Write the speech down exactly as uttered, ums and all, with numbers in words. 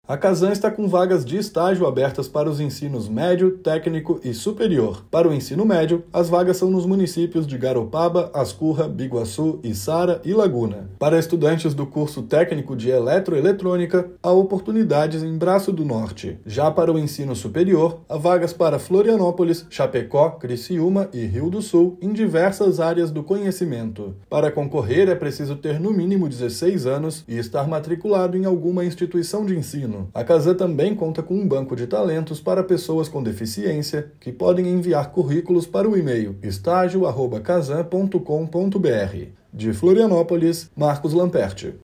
A Casan está com vagas de estágio abertas para os ensinos médio, técnico e superior. Para o ensino médio, as vagas são nos municípios de Garopaba, Ascurra, Biguaçu, Içara e Laguna. Para estudantes do curso técnico de eletroeletrônica, há oportunidades em Braço do Norte. Já para o ensino superior, há vagas para Florianópolis, Chapecó, Criciúma e Rio do Sul em diversas áreas do conhecimento. Para concorrer, é preciso ter no mínimo dezesseis anos e estar matriculado em alguma instituição de ensino. A Casan também conta com um banco de talentos para pessoas com deficiência que podem enviar currículos para o e-mail estágio arroba casan ponto com ponto br. De Florianópolis, Marcos Lamperti.